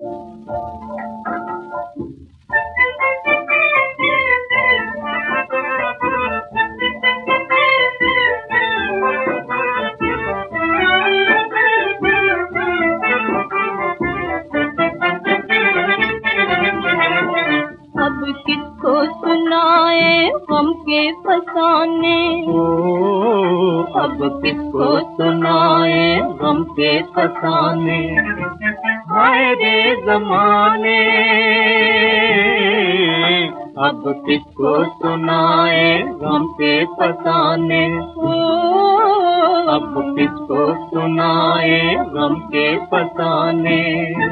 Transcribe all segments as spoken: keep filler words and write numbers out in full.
अब किसको सुनाए गम के फसाने, अब किसको सुनाए गम के फसाने। हाय रे ज़माने, अब किसको सुनाए गम के फसाने। अब किसको सुनाए गम के फसाने।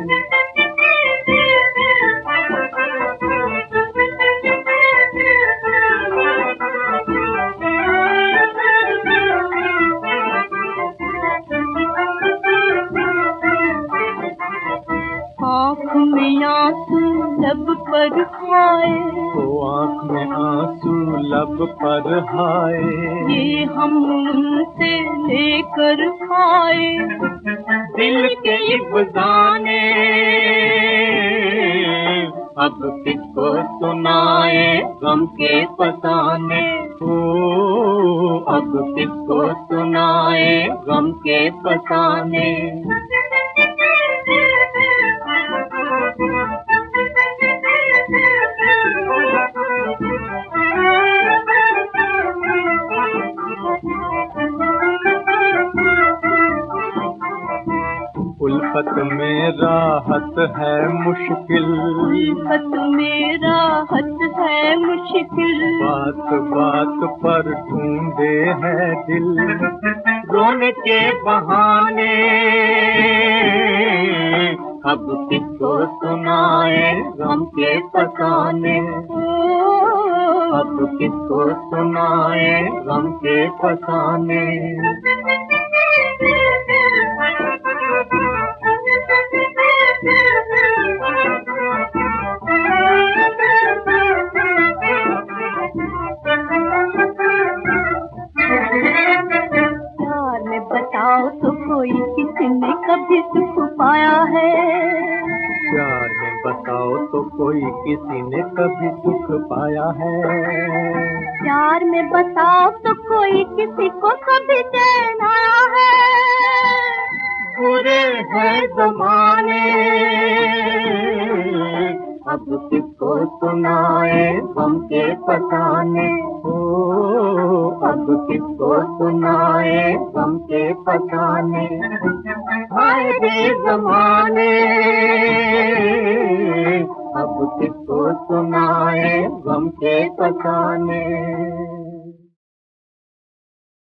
आँख में आंसू लब पर हाय, तो आँख में आंसू लब पर हाय। ये हम उनसे लेकर आए दिल के इब्जाने। अब किसको सुनाए गम के फसाने। ओ अब किसको सुनाए गम के फसाने। उल्फत में राहत है मुश्किल, उल्फत में राहत है मुश्किल। बात बात पर ढूंढे है दिल रोने के बहाने। अब किसको सुनाए गम के फसाने। अब किसको सुनाए गम के फसाने। प्यार में बताओ तो कोई किसने कभी सुख पाया है। प्यार में बताओ तो कोई किसी ने कभी सुख पाया है। प्यार में बताओ तो कोई किसी को कभी चैन आया है। बुरे हैं ज़माने, अब किसको सुनाए गम के फसाने। ओ अब किसको सुनाए गम के फसाने। हाय रे ज़माने, अब किसको सुनाए गम के फसाने।